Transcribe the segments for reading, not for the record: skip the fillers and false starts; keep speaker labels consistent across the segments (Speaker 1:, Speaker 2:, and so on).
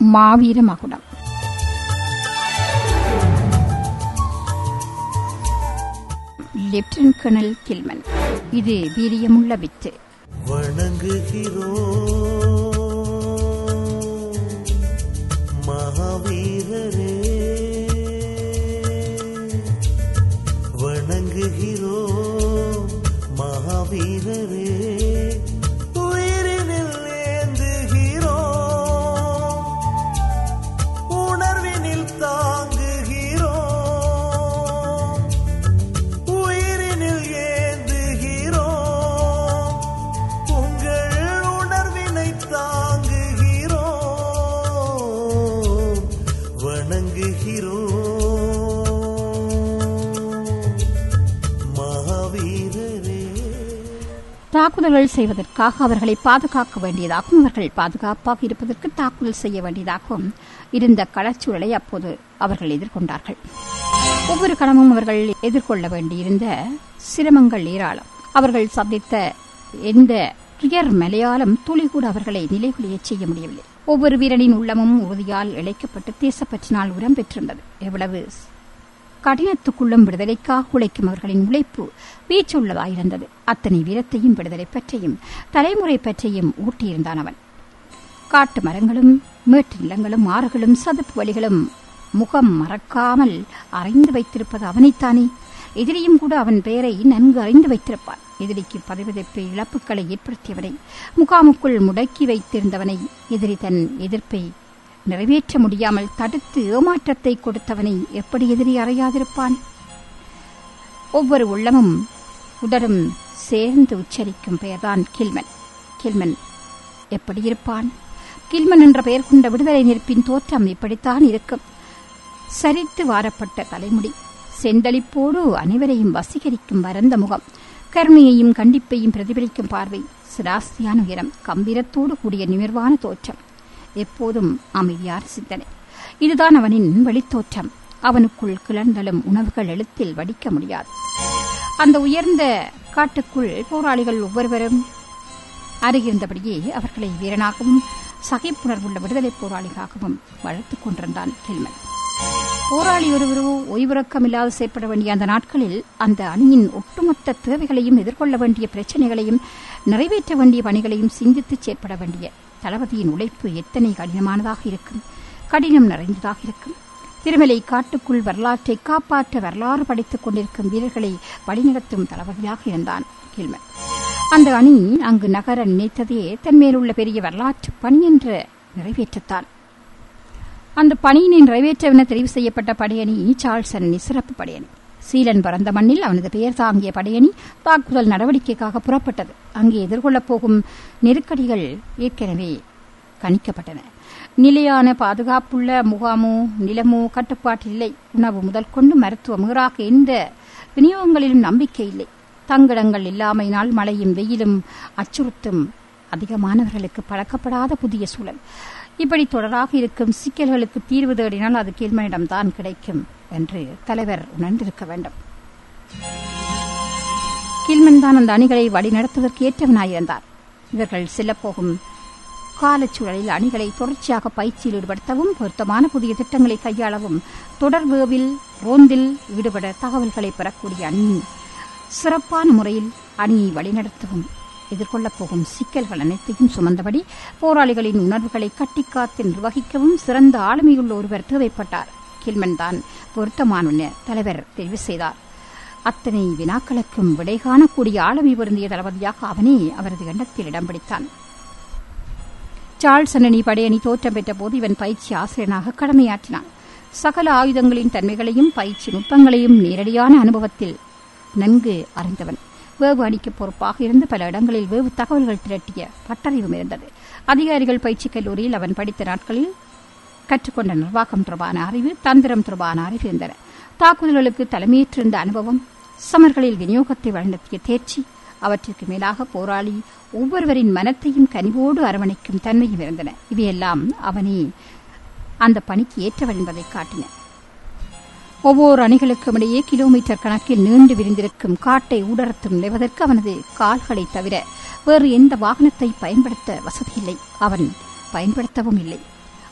Speaker 1: மாவீர மகுடம். Lieutenant colonel Gilman. இது வீரியமுள்ள வித்து.
Speaker 2: வணங்குகிறோம் மகாவீரரே, வணங்குகிறோம் மகாவீரரே, உயிரினில் ஏந்துகிறோம், உணர்வினில் தாங்குகிறோம், உயிரினில் ஏந்துகிறோம், உங்கள் உணர்வினை தாங்குகிறோம், வணங்குகிறோம் மகாவீரரே.
Speaker 1: தாக்குதல்கள் செய்வதற்காக அவர்களை பாதுகாக்க வேண்டியதாகவும் அவர்கள் பாதுகாப்பாக இருப்பதற்கு தாக்குதல் செய்ய வேண்டியதாகவும் இருந்த களச்சூழலை அப்போது அவர்கள் எதிர்கொண்டார்கள். ஒவ்வொரு கணமும் அவர்கள் எதிர்கொள்ள வேண்டியிருந்த சிரமங்கள் ஏராளம். அவர்கள் சந்தித்த எந்த துயர் மலையாலும் துளி கூட அவர்களை நிலைகுலிய செய்ய முடியவில்லை. ஒவ்வொரு வீரனின் உள்ளமும் உறுதியால் இழைக்கப்பட்டு தேசப்பற்றினால் உரம் பெற்றிருந்தது. எவ்வளவு கடினத்துக்குள்ளும் விடுதலைக்காக உழைக்கும் அவர்களின் உழைப்பு வீச்சுள்ளதாயிருந்தது. அத்தனை வீரத்தையும் விடுதலை பற்றியும் தலைமுறை பற்றியும் ஊட்டியிருந்தான் அவன். காட்டு மரங்களும் மேட்டு நிலங்களும் ஆறுகளும் சதுப்பு வழிகளும் முகம் மறக்காமல் அறிந்து வைத்திருப்பது அவனைத்தானே. எதிரியும் கூட அவன் பெயரை நன்கு அறிந்து வைத்திருப்பான். எதிரிக்கு பதவிதைப்பை இழப்புகளை ஏற்படுத்தியவனை, முகாமுக்குள் முடக்கி வைத்திருந்தவனை, எதிரி தன் எதிர்ப்பை நிறைவேற்ற முடியாமல் தடுத்து ஏமாற்றத்தை கொடுத்தவனை எப்படி எதிரி அறியாதிருப்பான்? ஒவ்வொரு உள்ளமும் உதடும் சேர்ந்து உச்சரிக்கும் பெயர்தான் கில்மன். கில்மன் எப்படி இருப்பான்? கில்மன் என்ற பெயர் கொண்ட விடுதலை நெருப்பின் தோற்றம் இப்படித்தான் இருக்கும். சரித்து வாரப்பட்ட தலைமுடி, செந்தளிப்போடு அனைவரையும் வசீகரிக்கும் வறந்த முகம், கருணையையும் கண்டிப்பையும் பிரதிபலிக்கும் பார்வை, சிராஸ்தியான உயரம், கம்பீரத்தோடு கூடிய நிமிர்வான தோற்றம், எப்போதும் அமைதியான சிந்தனை. இதுதான் அவனின் வெளித்தோற்றம். அவனுக்குள் கிளர்ந்தலும் உணவுகள் எழுத்தில் வடிக்க முடியாது. அந்த உயர்ந்த காட்டுக்குள் போராளிகள் ஒவ்வொருவரும் அருகிருந்தபடியே அவர்களை வீரனாகவும் சகிப்புணர்வுள்ள விடுதலை போராளிகளாகவும் வளர்த்துக் கொண்டிருந்தான் கில்மன். போராளி ஒருவரோ ஓய்வுறக்கமில்லாது செயற்பட வேண்டிய அந்த நாட்களில் அந்த அணியின் ஒட்டுமொத்த தேவைகளையும் எதிர்கொள்ள வேண்டிய பிரச்சனைகளையும் நிறைவேற்ற வேண்டிய பணிகளையும் சிந்தித்து செயற்பட வேண்டிய தளபதியின் உழைப்பு எத்தனை கடினமானதாக இருக்கும், கடினம் நிறைந்ததாக இருக்கும். திருமலை காட்டுக்குள் வரலாற்றை காப்பாற்ற வரலாறு படைத்துக் கொண்டிருக்கும் வீரர்களை வழிநடத்தும் தளபதியாக இருந்தான் கில்மன். அந்த அணி அங்கு நகர நினைத்ததே தன்மேலுள்ள பெரிய வரலாற்று பணி என்று நிறைவேற்றத்தான். அந்த பணியினை நிறைவேற்றவென தெரிவு செய்யப்பட்ட படையணி சார்ல்ஸ் அணி சிறப்பு படையணி. சீலன் பறந்த மண்ணில் அவனது பெயர் தாங்கிய படையணி தாக்குதல் நடவடிக்கைக்காக புறப்பட்டது. அங்கே எதிர்கொள்ளப் போகும் நெருக்கடிகள் ஏற்கனவே கணிக்கப்பட்டன. நிலையான பாதுகாப்புள்ள முகாமோ நிலமோ கட்டுப்பாட்டில் இல்லை. உணவு முதல் கொண்டு மருத்துவ மீறாக எந்த விநியோகங்களிலும் நம்பிக்கை இல்லை. தங்கிடங்கள் இல்லாமையினால் மழையும் வெயிலும் அச்சுறுத்தும் அதிகமானவர்களுக்கு பழக்கப்படாத புதிய சூழல். இப்படி தொடராக இருக்கும் சிக்கல்களுக்கு தீர்வு தேடினால் அது கில்மனிடம்தான் கிடைக்கும் என்று தலைவர் உணர்ந்திருக்க வேண்டும். கில்மன் தான் அந்த அணிகளை வழிநடத்துவதற்கு ஏற்றவனாயிருந்தார். இவர்கள் செல்லப்போகும் காலச்சூழலில் அணிகளை தொடர்ச்சியாக பயிற்சியில் ஈடுபடுத்தவும், பொருத்தமான புதிய திட்டங்களை கையாளவும், தொடர்வேவில் ரோந்தில் ஈடுபட தகவல்களை பெறக்கூடிய அணியின் சிறப்பான முறையில் அணியை வழிநடத்தவும், எதிர்கொள்ளப் போகும் சிக்கல்கள் அனைத்தையும் சுமந்தபடி போராளிகளின் உணர்வுகளை கட்டிக்காத்து நிர்வகிக்கவும் சிறந்த ஆளுமையுள்ள ஒருவர் தேவைப்பட்டார். கில்மன் தான் பொருத்தமான தலைவர் தெரிவு செய்தார். அத்தனை வினாக்களுக்கும் விடை காணக்கூடிய ஆளுமை பொருந்திய தளபதியாக அவனே அவரது எண்ணத்தில் இடம் பிடித்தான். சார்ல்ஸ் அணி படையணி தோற்றம் பெற்ற போது இவன் பயிற்சி ஆசிரியனாக கடமையாற்றினான். சகல ஆயுதங்களின் தன்மைகளையும் பயிற்சி நுட்பங்களையும் நேரடியான அனுபவத்தில் நன்கு அறிந்தவன். வேவு அணிக்கு பொறுப்பாக இருந்து பல இடங்களில் வேவு தகவல்கள் திரட்டிய பட்டறிவும் இருந்தது. அதிகாரிகள் பயிற்சி கல்லூரியில் அவன் படித்த நாட்களில் கற்றுக்கொண்ட நிர்வாகம் தொடர்பான அறிவு, தந்திரம் தொடர்பான அறிவு இருந்தன. தாக்குதல்களுக்கு தலைமையேற்றிருந்த அனுபவம், சமர்களில் விநியோகத்தை வழிநடத்திய தேர்ச்சி, அவற்றிற்கு மேலாக போராளி ஒவ்வொருவரின் மனத்தையும் கனிவோடு அரவணைக்கும் தன்மையும் இருந்தன. இவையெல்லாம் அவனே அந்த பணிக்கு ஏற்றவன் என்பதை காட்டின. ஒவ்வொரு அணிகளுக்கும் இடையே கிலோமீட்டர் கணக்கில் நீண்டு விரிந்திருக்கும் காட்டை ஊடறுத்தும் நுழைவதற்கு அவனது கால்களை தவிர வேறு எந்த வாகனத்தை பயன்படுத்த வசதியில்லை. அவன் பயன்படுத்தவும் இல்லை.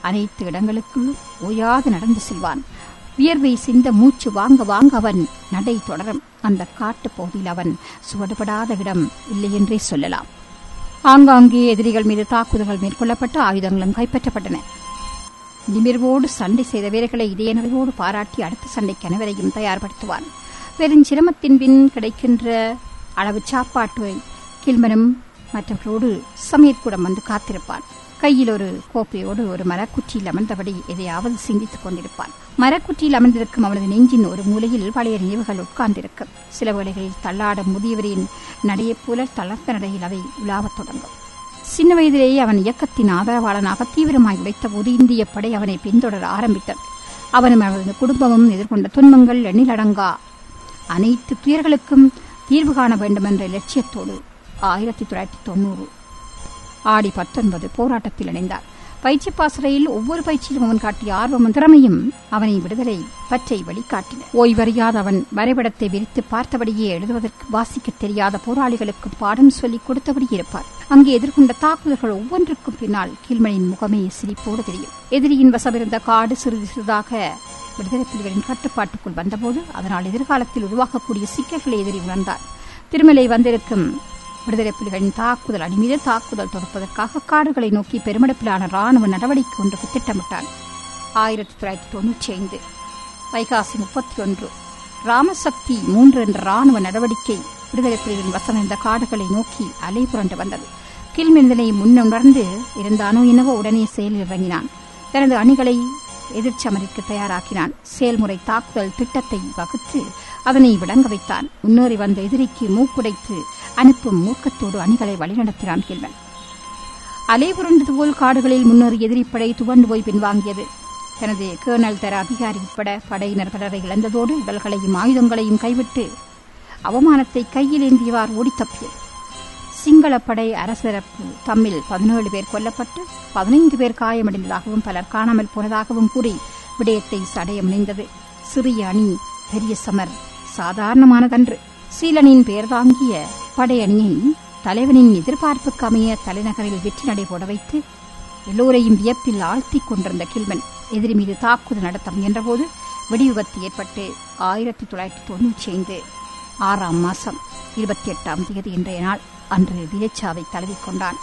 Speaker 1: அனைத்து இடங்களுக்குள்ளும் ஓயாது நடந்து செல்வான். வியர்வை சிந்த மூச்சு வாங்க வாங்க அவன் நடை தொடரும். அந்த காட்டு பகுதியில் அவன் சுவடுபடாத இடம் இல்லை என்றே சொல்லலாம். ஆங்காங்கே எதிரிகள் மீது தாக்குதல்கள் மேற்கொள்ளப்பட்டு ஆயுதங்களும் கைப்பற்றப்பட்டன. நிமிர்வோடு சண்டை செய்த வீரர்களை இதய நிறைவோடு பாராட்டி அடுத்த சண்டைக்கு அனைவரையும் தயார்படுத்துவான். பெருஞ்சிரமத்தின் பின் கிடைக்கின்ற அளவு சாப்பாட்டை கில்மனும் மற்றவர்களோடு சமையற்கூடம் வந்து காத்திருப்பான். கையில் ஒரு கோப்பையோடு ஒரு மரக்குற்றியில் அமர்ந்தபடி எதையாவது சிந்தித்துக் கொண்டிருப்பான். மரக்குற்றியில் அமர்ந்திருக்கும் அவனது நெஞ்சின் ஒரு மூலையில் பழைய நினைவுகள் உட்கார்ந்திருக்கும். சில வேளைகளில் தள்ளாடும் முதியவரின் நடையைப் போல தளர்ந்த நடையில் அவை உலாவத் தொடங்கும். சின்ன வயதிலேயே அவன் இயக்கத்தின் ஆதரவாளனாக தீவிரமாய் உழைத்தபோது இந்திய படை அவனை பின்தொடர ஆரம்பித்தது. அவனும் அவனது குடும்பமும் எதிர்கொண்ட துன்பங்கள் எண்ணிலடங்கா. அனைத்து துயர்களுக்கும் தீர்வு காண வேண்டும் என்ற லட்சியத்தோடு 1990 ஆடி 19 போராட்டத்தில் இணைந்தார். பயிற்சி பாசறையில் ஒவ்வொரு பயிற்சியிலும் அவன் காட்டிய ஆர்வமும் திறமையும் அவனை விடுதலை பற்றை வழிகாட்டின. ஓய்வறியாத அவன் வரைபடத்தை விரித்து பார்த்தபடியே எழுதுவதற்கு வாசிக்க தெரியாத போராளிகளுக்கு பாடம் சொல்லிக் கொடுத்தபடி இருப்பார். அங்கே எதிர்கொண்ட தாக்குதல்கள் ஒவ்வொன்றுக்கும் பின்னால் கில்மனின் முகமே சிரிப்போடு தெரியும். எதிரியின் வசமிருந்த காடு சிறிது சிறிதாக விடுதலை புலிகளின் கட்டுப்பாட்டுக்குள் வந்தபோது அதனால் எதிர்காலத்தில் உருவாக்கக்கூடிய சிக்கல்களை எதிரி உணர்ந்தார். திருமலை வந்திருக்கும் விடுதலை புலிகளின் தாக்குதல் அணி மீது தாக்குதல் தொடுப்பதற்காக காடுகளை நோக்கி பெருமளப்பிலான ராணுவ நடவடிக்கை ஒன்றுக்கு திட்டமிட்டார். 1995 வைகாசி 31 ராமசக்தி 3 என்ற ராணுவ நடவடிக்கை விடுதலை புலிகளின் வசம் இருந்த காடுகளை நோக்கி அலை புரண்டு வந்தது. கில்மனிதனை முன்னுணர்ந்து இருந்தானோ என்னவோ உடனே செயலில் இறங்கினான். தனது அணிகளை எதிர்ச்சமரிக்க தயாராக்கினான். செயல்முறை தாக்குதல் திட்டத்தை வகுத்து அதனை விளங்க வைத்தான். முன்னேறி வந்த எதிரிக்கு மூக்குடைத்து அனுப்பும் மூர்க்கத்தோடு அணிகளை வழிநடத்தினான் கில்மன். அலைபுரண்டது போல் காடுகளில் முன்னேறி எதிரிப்படை துவண்டு போய் பின்வாங்கியது. தனது கேர்னல் தர அதிகாரி உட்பட படையினர் பலரை இழந்ததோடு உடல்களையும் ஆயுதங்களையும் கைவிட்டு அவமானத்தை கையில் ஏந்தியவார் ஓடி தப்பியது. சிங்களப்படை அரசரப்பு தம்மில் 17 பேர் கொல்லப்பட்டு 15 பேர் காயமடைந்ததாகவும் பலர் காணாமல் போனதாகவும் கூறி விடயத்தை சடைய முனைந்தது. சிறிய அணி பெரிய சமர் சாதாரணமானதன்று. சீலனின் பெயர் தாங்கிய படையணியை தலைவனின் எதிர்பார்ப்புக்கு அமைய தலைநகரில் வெற்றி நடைபோட வைத்து எல்லோரையும் வியப்பில் ஆழ்த்திக் கொண்டிருந்த கில்மன் எதிரி மீது தாக்குதல் நடத்த முயன்றபோது வெடிவிபத்து ஏற்பட்டு 1995 6ஆம் மாதம் 28ஆம் தேதி இன்றைய நாள் அன்று வீரச்சாவை தழுவிக்கொண்டான்.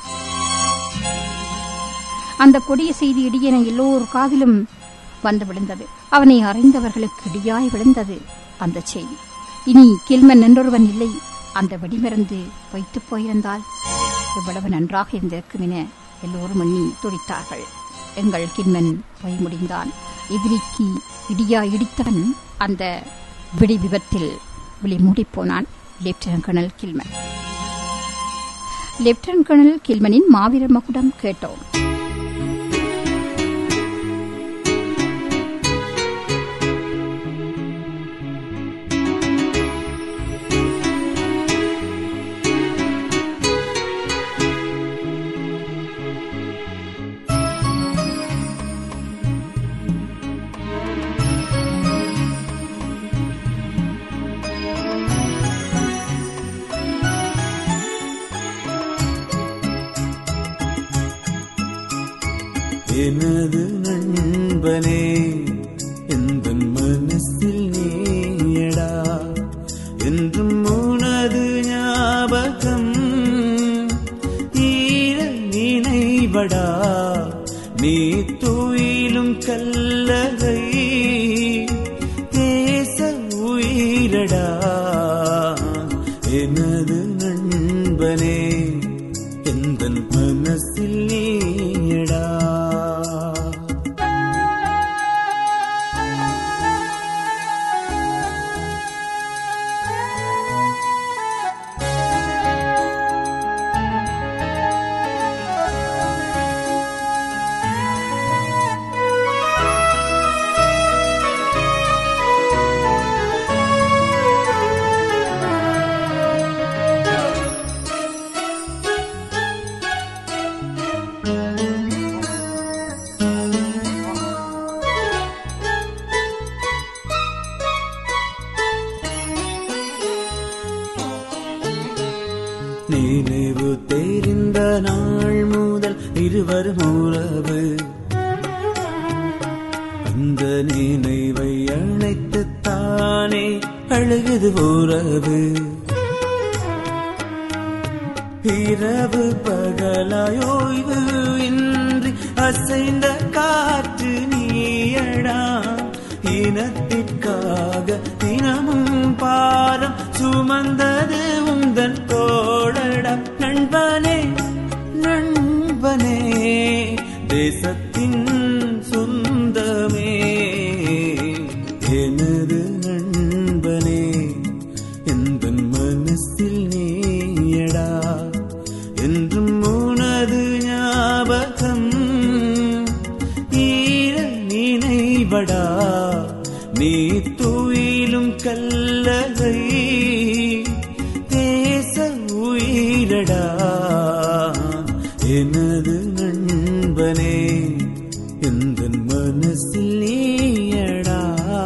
Speaker 1: அந்த கொடிய செய்தி இடியென எல்லோர் காதிலும் வந்து விழுந்தது. அவனை அறிந்தவர்களுக்கு இடியாய் விழுந்தது அந்த செய்தி. இனி கில்மன் என்றொருவன் இல்லை. அந்த வெடிமருந்து வைத்துப் போயிருந்தால் எவ்வளவு நன்றாக இருந்திருக்கும் என எல்லோரும் எண்ணி துடித்தார்கள். எங்கள் கில்மன் போய் முடிந்தான். எதிரிக்கு இடியாய் இடித்தவன் அந்த வெடி விபத்தில் விழி மூடிப்போனான். Lieutenant colonel Gilman. Lieutenant colonel கில்மனின் மாவீர மகுடம் கேட்டோம்.
Speaker 2: எனது நண்பனே எந்தன் மனசில் நீயடா, என்றும் உனது ஞாபகம் ஈர நினைவடா. நீ துயிலும் கல்லறை தேச உயிரடா. எனது நண்பனே எந்தன் மனசில் நீயடா. நினைவு தெரிந்த நாள் முதல் இருவரும் உறவு அந்த நினைவை அழைத்துத்தானே அழுகுது உறவு. இரவு பகலாயோய்வு இன்றி அசைந்த காற்று நீயடா. இனத்திற்காக தினமும் பாரம் சுமந்தது உந்தன் தோழடா. நண்பனே நண்பனே தேசத்தின் சொந்தமே, எனது நண்பனே எந்தன் மனசில் நீயடா. என்றும் உனது ஞாபகம் ஈர நினைவடா. நீ துயிலும் கல்லகை தேச உயிரடா. எனது நண்பனே எந்தன் மனசில் நீயடா.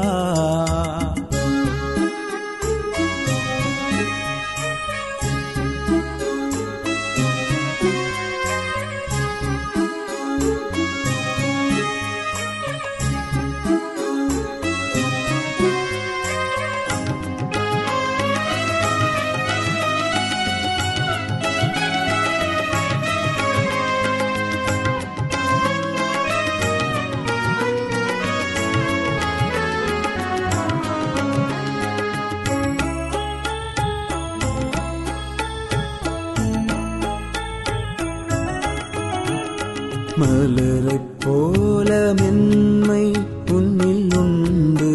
Speaker 2: மலரைப் போல மென்மை உன்னில் உண்டு,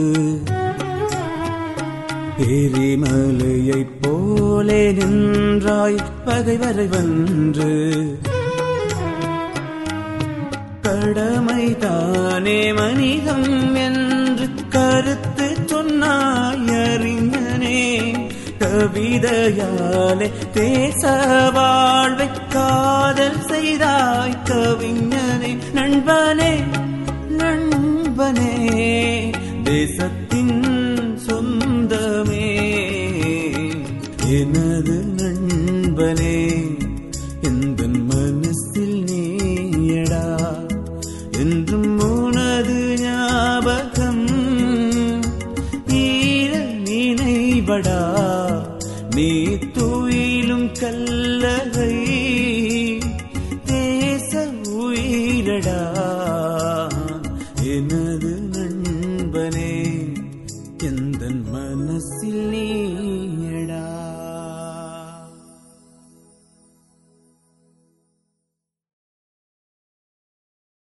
Speaker 2: எரிமலையைப் போலே நின்றாய் பகைவரை வென்று. கடமைதானே மனிதம் என்று கருத்து சொன்னாய் அறிஞனே. கவிதையாலே தேச வாழ்வை காதல் செய்தாய் கவிஞனே. நண்பனே நண்பனே தேசத்தின் சொந்தமே, எனது நண்பனே எந்தன் மனசில் நீயடா. என்றும் உனது ஞாபகம் ஈர நினைவடா. நீ துயிலும் கல்லகை தேச உயிரடா. எனது நண்பனே எந்தன் மனசில் நீ